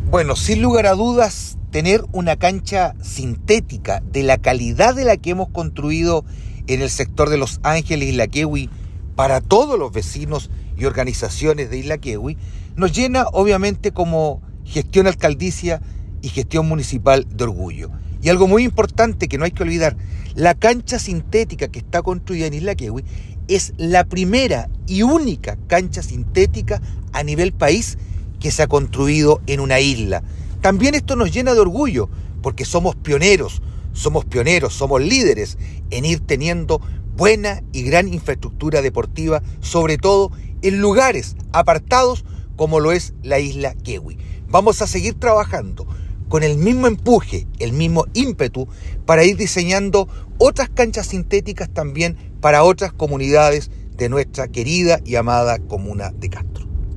Bueno, sin lugar a dudas, tener una cancha sintética de la calidad de la que hemos construido en el sector de Los Ángeles, Isla Quehue, para todos los vecinos y organizaciones de Isla Quehue, nos llena obviamente como gestión alcaldicia y gestión municipal de orgullo. Y algo muy importante que no hay que olvidar, la cancha sintética que está construida en Isla Quehue es la primera y única cancha sintética a nivel país que se ha construido en una isla. También esto nos llena de orgullo, porque somos pioneros, somos líderes en ir teniendo buena y gran infraestructura deportiva, sobre todo en lugares apartados como lo es la Isla Quehue. Vamos a seguir trabajando con el mismo empuje, el mismo ímpetu para ir diseñando otras canchas sintéticas también para otras comunidades de nuestra querida y amada comuna de Castro.